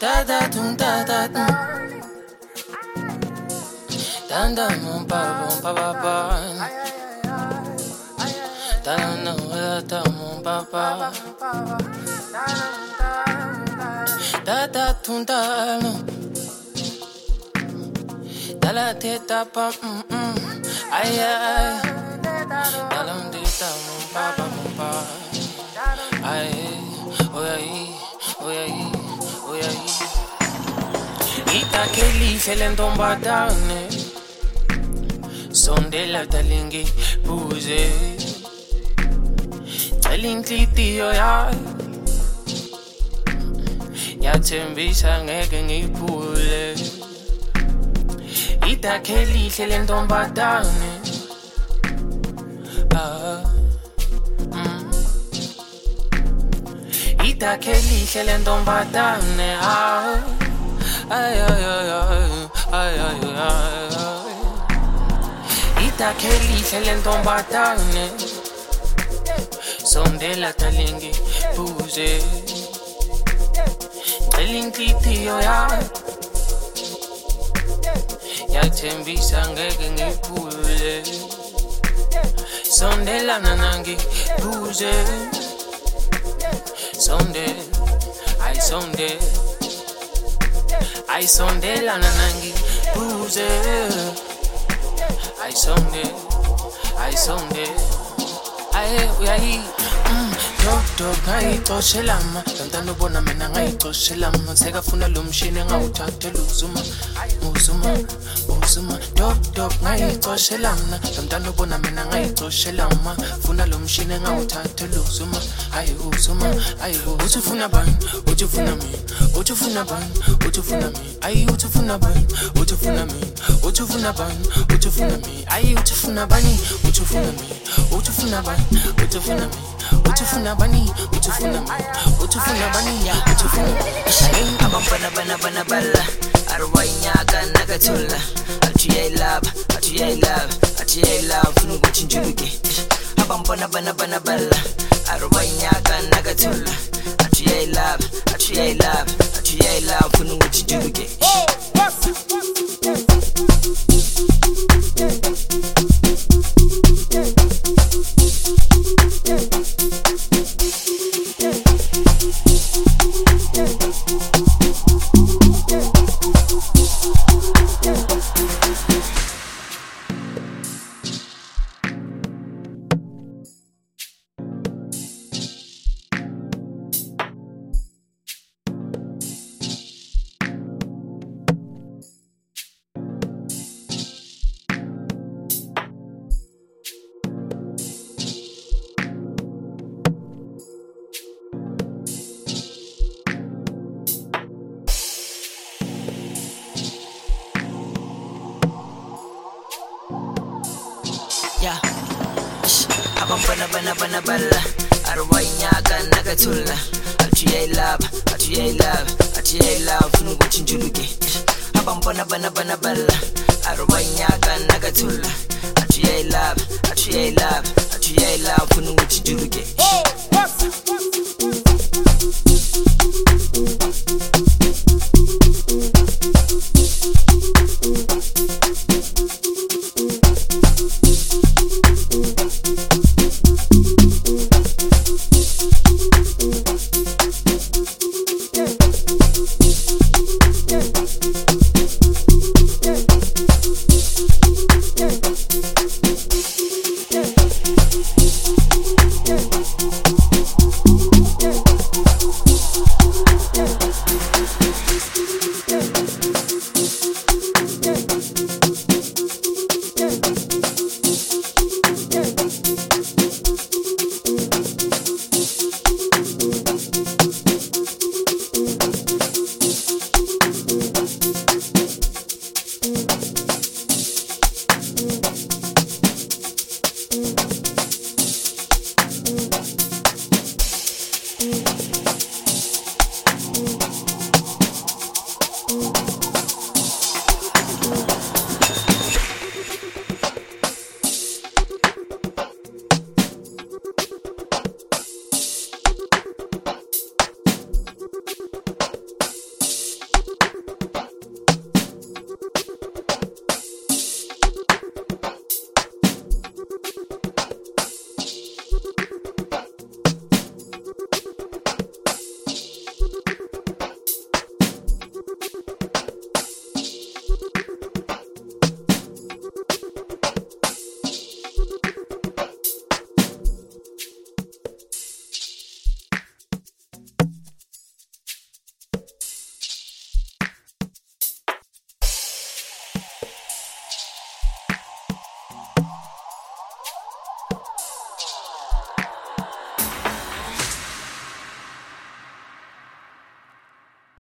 Da da dum da da dum. Dan dan bum ba ba. Dan no da bum ba ba. Da da dum da no. Da la te ta pa ay ay. Da la te ta bum ba. Ay oh ay. Ita keli felendomba dane. Sondela talingi buze. Talinklitiyo ya. Yathembisa ngeke ngiphule. Ita keli felendomba dane. Ita keli felendomba dane. Ay. Ita keli felendomba dane. Sondela talingi buze. Talinklitiyo ya. Yathembisa ngeke ngiphule. Sondela nanangi buze. I sondela nanangi buze. I sonde. Aye uyahi. Dog ngayixoshelama. Lantando bona mina ngayixoshelama. Sekafuna lo mshini ngawuthathela uzuma. Dog ngayixoshelama. Lantando bona mina ngayixoshelama. Funa lo mshini ngawuthathela uzuma. Aye uzuma. Utufuna bani? Utufuna mi? Utufuna bani? Utufuna mi? Aye utufuna bani? Utufuna mi? Utufuna bani? Utufuna mi? Aye utufuna bani? Utufuna mi? Utufuna bani? Utufuna mi? Utufuna bani? Utufuna mi? Utufuna bani? Utufuna mi? Abambana bala arwainyaka nakatula atuye love funu kuchinjuluke abambana bala arwainyaka nakatula atuye love funu kuchinjuluke Yeah. Abambana bala arwainyaka nakatula atuye love funu kuchinjuluke abambana bala arwainyaka nakatula atuye love funu kuchinjuluke